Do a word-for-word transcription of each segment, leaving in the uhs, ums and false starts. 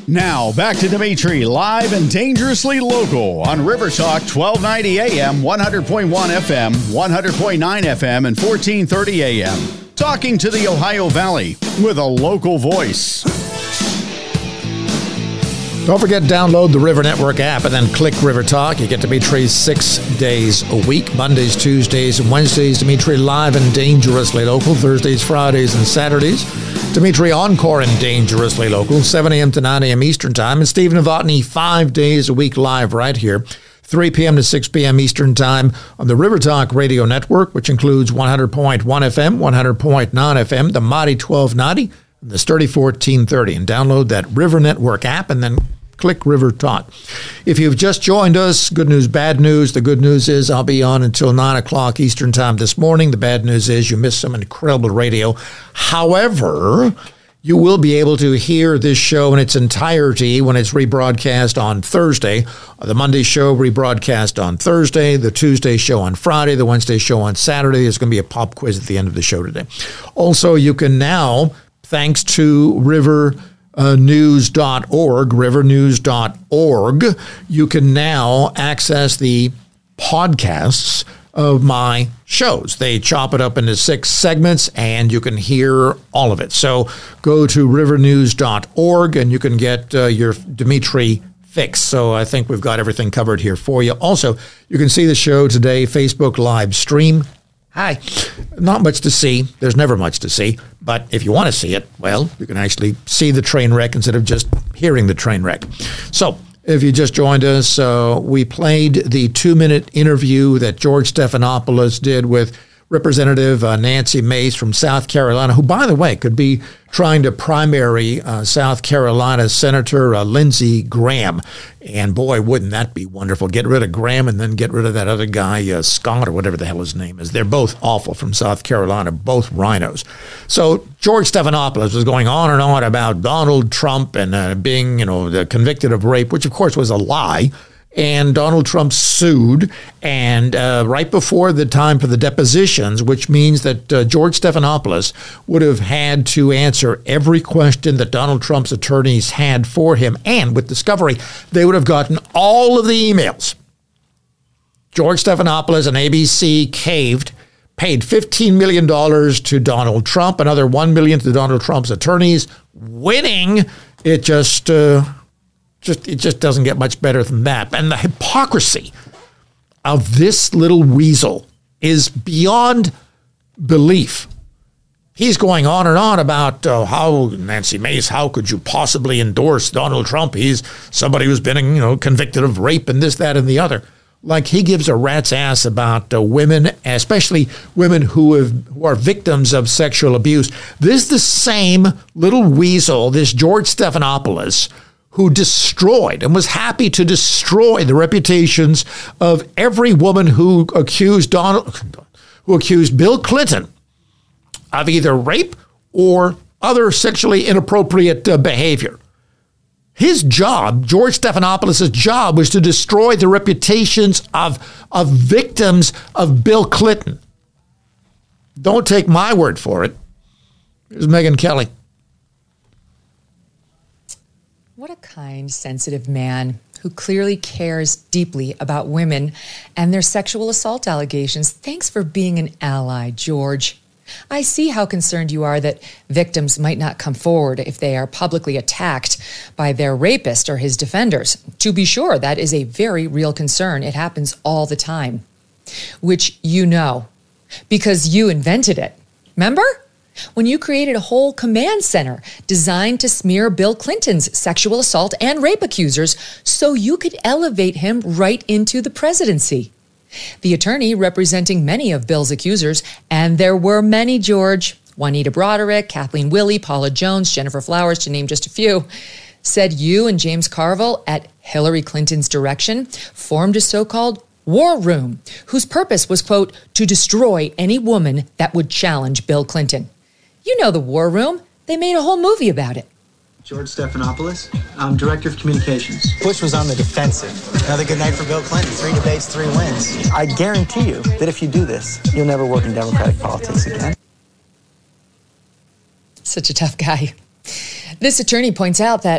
Now, back to Dimitri, live and dangerously local on River Talk, twelve ninety A M, one hundred point one F M, one hundred point nine F M, and fourteen thirty A M. Talking to the Ohio Valley with a local voice. Don't forget, download the River Network app and then click River Talk. You get Dimitri six days a week, Mondays, Tuesdays, and Wednesdays. Dimitri live and dangerously local, Thursdays, Fridays, and Saturdays. Dimitri Encore and dangerously local, seven A M to nine A M Eastern Time. And Steve Novotny, five days a week live right here, three P M to six P M Eastern Time on the River Talk Radio Network, which includes one hundred point one F M, one hundred point nine F M, the Mighty twelve ninety, and the Sturdy fourteen thirty. And download that River Network app and then click River Talk. If you've just joined us, good news, bad news. The good news is I'll be on until nine o'clock Eastern Time this morning. The bad news is you missed some incredible radio. However, you will be able to hear this show in its entirety when it's rebroadcast on Thursday. The Monday show rebroadcast on Thursday, the Tuesday show on Friday, the Wednesday show on Saturday. There's going to be a pop quiz at the end of the show today. Also, you can now, thanks to River Uh, news dot org, river news dot org, you can now access the podcasts of my shows. They chop it up into six segments, and you can hear all of it. So go to river news dot org, and you can get uh, your Dimitri fix. So I think we've got everything covered here for you. Also, you can see the show today, Facebook live stream. Hi. Not much to see. There's never much to see. But if you want to see it, well, you can actually see the train wreck instead of just hearing the train wreck. So if you just joined us, uh, we played the two-minute interview that George Stephanopoulos did with Representative uh, Nancy Mace from South Carolina, who, by the way, could be trying to primary uh, South Carolina Senator uh, Lindsey Graham. And boy, wouldn't that be wonderful. Get rid of Graham and then get rid of that other guy, uh, Scott, or whatever the hell his name is. They're both awful from South Carolina, both rhinos. So George Stephanopoulos was going on and on about Donald Trump and uh, being, you know, convicted of rape, which of course was a lie. And Donald Trump sued, and uh, right before the time for the depositions, which means that uh, George Stephanopoulos would have had to answer every question that Donald Trump's attorneys had for him. And with discovery, they would have gotten all of the emails. George Stephanopoulos and A B C caved, paid fifteen million dollars to Donald Trump, another one million dollars to Donald Trump's attorneys, winning. It just... Uh, Just, it just doesn't get much better than that. And the hypocrisy of this little weasel is beyond belief. He's going on and on about uh, how, Nancy Mace, how could you possibly endorse Donald Trump? He's somebody who's been, you know, convicted of rape and this, that, and the other. Like he gives a rat's ass about uh, women, especially women who have who are victims of sexual abuse. This is the same little weasel, this George Stephanopoulos, who destroyed and was happy to destroy the reputations of every woman who accused Donald, who accused Bill Clinton of either rape or other sexually inappropriate uh, behavior. His job, George Stephanopoulos' job, was to destroy the reputations of, of victims of Bill Clinton. Don't take my word for it. Here's Megyn Kelly. What a kind, sensitive man who clearly cares deeply about women and their sexual assault allegations. Thanks for being an ally, George. I see how concerned you are that victims might not come forward if they are publicly attacked by their rapist or his defenders. To be sure, that is a very real concern. It happens all the time, which you know, because you invented it. Remember? When you created a whole command center designed to smear Bill Clinton's sexual assault and rape accusers so you could elevate him right into the presidency. The attorney representing many of Bill's accusers, and there were many, George, Juanita Broderick, Kathleen Willey, Paula Jones, Jennifer Flowers, to name just a few, said you and James Carville, at Hillary Clinton's direction, formed a so-called war room, whose purpose was, quote, to destroy any woman that would challenge Bill Clinton. You know the war room. They made a whole movie about it. George Stephanopoulos, I'm Director of Communications. Bush was on the defensive. Another good night for Bill Clinton. Three debates, three wins. I guarantee you that if you do this, you'll never work in Democratic politics again. Such a tough guy. This attorney points out that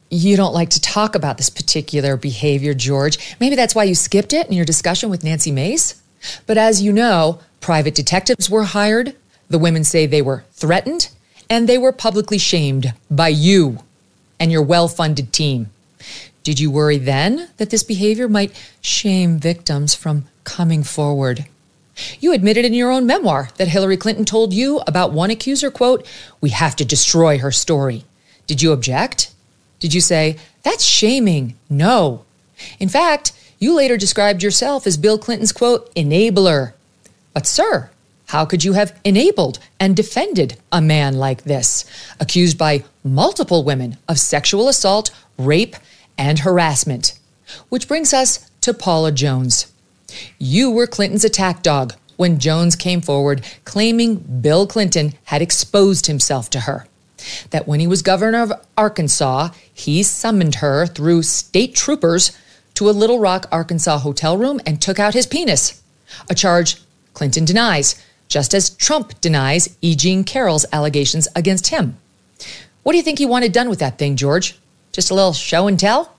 you don't like to talk about this particular behavior, George. Maybe that's why you skipped it in your discussion with Nancy Mace. But as you know, private detectives were hired. The women say they were threatened, and they were publicly shamed by you and your well-funded team. Did you worry then that this behavior might shame victims from coming forward? You admitted in your own memoir that Hillary Clinton told you about one accuser, quote, "We have to destroy her story." Did you object? Did you say, "That's shaming"? No. In fact, you later described yourself as Bill Clinton's, quote, "enabler." But sir, how could you have enabled and defended a man like this, accused by multiple women of sexual assault, rape, and harassment? Which brings us to Paula Jones. You were Clinton's attack dog when Jones came forward claiming Bill Clinton had exposed himself to her. That when he was governor of Arkansas, he summoned her through state troopers to a Little Rock, Arkansas hotel room and took out his penis, a charge Clinton denies, just as Trump denies E. Jean Carroll's allegations against him. What do you think he wanted done with that thing, George? Just a little show and tell?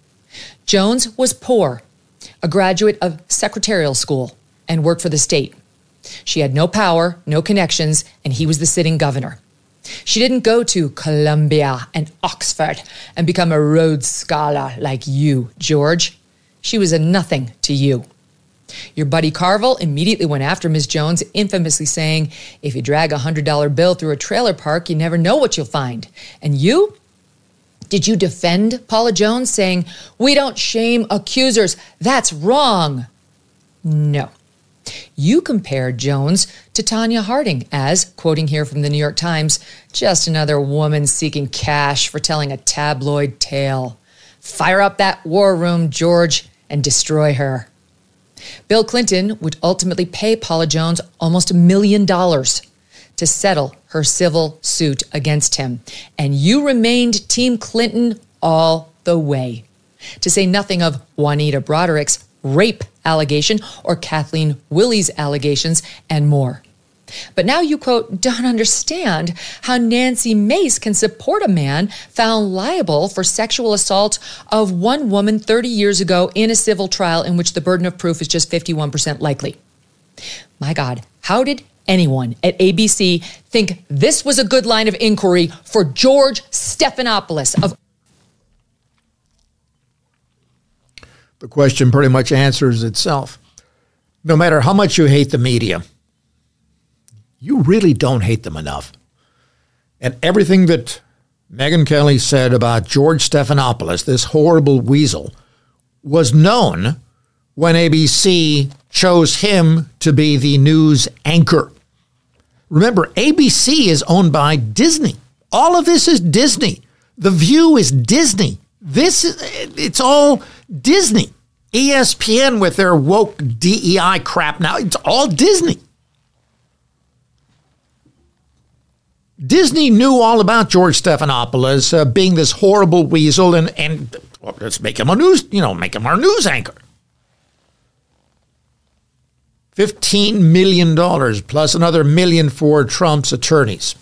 Jones was poor, a graduate of secretarial school, and worked for the state. She had no power, no connections, and he was the sitting governor. She didn't go to Columbia and Oxford and become a Rhodes Scholar like you, George. She was a nothing to you. Your buddy Carville immediately went after Miz Jones, infamously saying, "If you drag a one hundred dollar bill through a trailer park, you never know what you'll find." And you? Did you defend Paula Jones, saying, "We don't shame accusers. That's wrong"? No. You compared Jones to Tanya Harding as, quoting here from the New York Times, "just another woman seeking cash for telling a tabloid tale. Fire up that war room, George, and destroy her." Bill Clinton would ultimately pay Paula Jones almost a million dollars to settle her civil suit against him. And you remained Team Clinton all the way. To say nothing of Juanita Broderick's rape allegation or Kathleen Willey's allegations and more. But now you, quote, "don't understand how Nancy Mace can support a man found liable for sexual assault of one woman thirty years ago in a civil trial in which the burden of proof is just fifty-one percent likely." My God, how did anyone at A B C think this was a good line of inquiry for George Stephanopoulos of... The question pretty much answers itself. No matter how much you hate the media, you really don't hate them enough. And everything that Megyn Kelly said about George Stephanopoulos, this horrible weasel, was known when A B C chose him to be the news anchor. Remember, A B C is owned by Disney. All of this is Disney. The View is Disney. This is, it's all Disney. E S P N with their woke D E I crap now, it's all Disney. Disney knew all about George Stephanopoulos uh, being this horrible weasel, and, and well, let's make him a news, you know, make him our news anchor. fifteen million dollars plus another million for Trump's attorneys.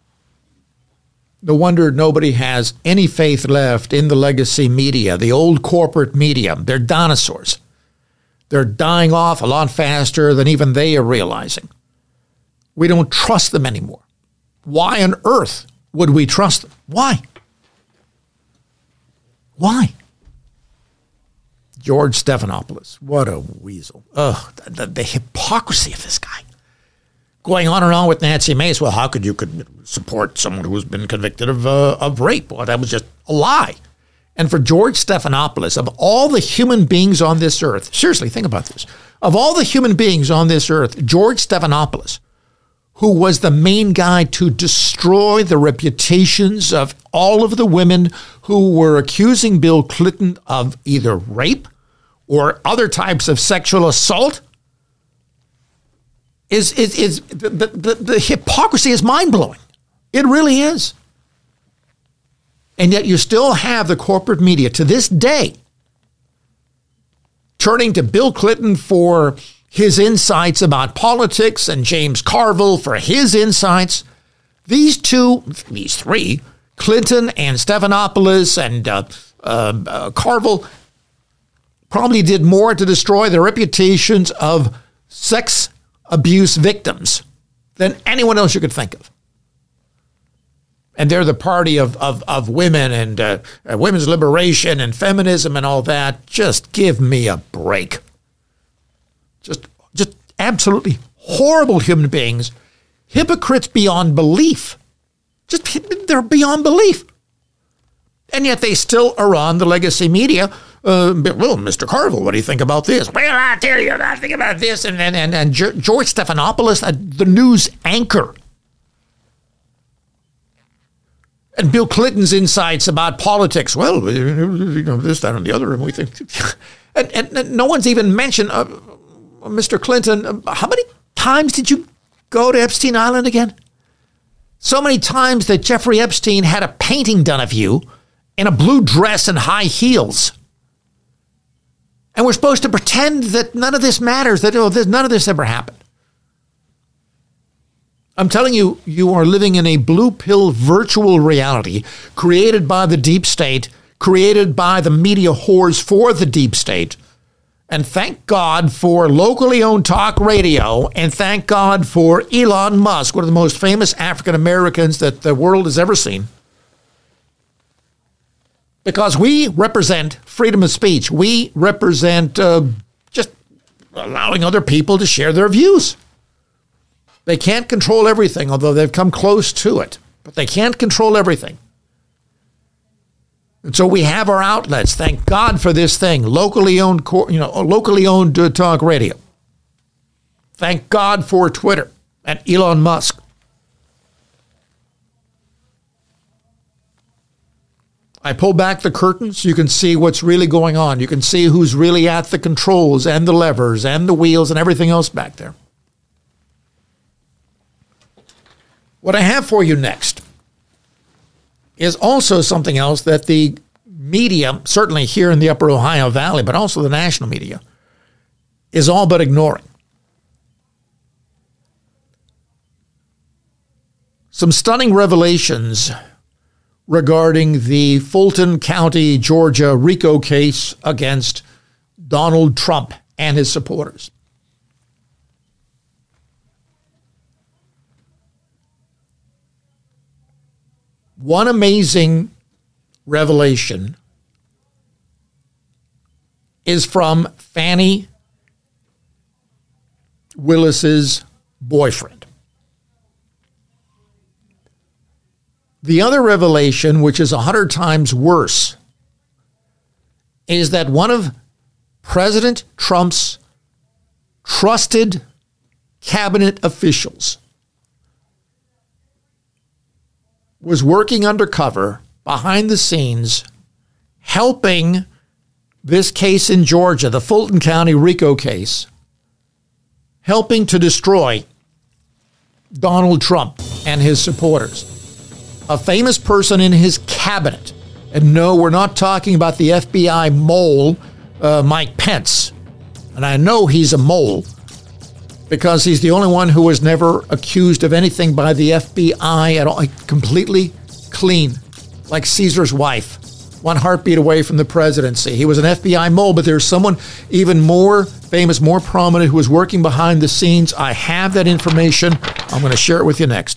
No wonder nobody has any faith left in the legacy media, the old corporate media. They're dinosaurs. They're dying off a lot faster than even they are realizing. We don't trust them anymore. Why on earth would we trust them? Why? Why? George Stephanopoulos, what a weasel. Ugh, the, the, the hypocrisy of this guy. Going on and on with Nancy Mace. Well, how could you could support someone who's been convicted of uh, of rape? Well, that was just a lie. And for George Stephanopoulos, of all the human beings on this earth, seriously, think about this. Of all the human beings on this earth, George Stephanopoulos, who was the main guy to destroy the reputations of all of the women who were accusing Bill Clinton of either rape or other types of sexual assault, is is is the, the, the hypocrisy is mind-blowing. It really is. And yet you still have the corporate media to this day turning to Bill Clinton for his insights about politics and James Carville for his insights. These two, these three, Clinton and Stephanopoulos and uh, uh, uh, Carville probably did more to destroy the reputations of sex abuse victims than anyone else you could think of. And they're the party of of, of women and uh, uh, women's liberation and feminism and all that. Just give me a break. Just, just absolutely horrible human beings. Hypocrites beyond belief. Just, they're beyond belief. And yet they still are on the legacy media. Uh, well, Mister Carville, what do you think about this? Well, I tell you, I think about this. And, and, and, and George Stephanopoulos, uh, the news anchor. And Bill Clinton's insights about politics. Well, you know, this, that, and the other. And we think. and, and, and no one's even mentioned, uh, Mister Clinton, uh, how many times did you go to Epstein Island again? So many times that Jeffrey Epstein had a painting done of you in a blue dress and high heels. And we're supposed to pretend that none of this matters, that oh, this, none of this ever happened. I'm telling you, you are living in a blue pill virtual reality created by the deep state, created by the media whores for the deep state. And thank God for locally owned talk radio, and thank God for Elon Musk, one of the most famous African Americans that the world has ever seen. Because we represent freedom of speech. We represent uh, just allowing other people to share their views. They can't control everything, although they've come close to it. But they can't control everything. And so we have our outlets. Thank God for this thing, locally owned, you know, locally owned uh, talk radio. Thank God for Twitter and Elon Musk. I pull back the curtains. You can see what's really going on. You can see who's really at the controls and the levers and the wheels and everything else back there. What I have for you next is also something else that the media, certainly here in the Upper Ohio Valley, but also the national media, is all but ignoring. Some stunning revelations regarding the Fulton County, Georgia RICO case against Donald Trump and his supporters. One amazing revelation is from Fannie Willis's boyfriend. The other revelation, which is a hundred times worse, is that one of President Trump's trusted cabinet officials was working undercover behind the scenes, helping this case in Georgia, the Fulton County RICO case, helping to destroy Donald Trump and his supporters. A famous person in his cabinet. And no, we're not talking about the F B I mole, uh, Mike Pence. And I know he's a mole because he's the only one who was never accused of anything by the F B I at all. Completely clean, like Caesar's wife. One heartbeat away from the presidency. He was an F B I mole, but there's someone even more famous, more prominent who was working behind the scenes. I have that information. I'm going to share it with you next.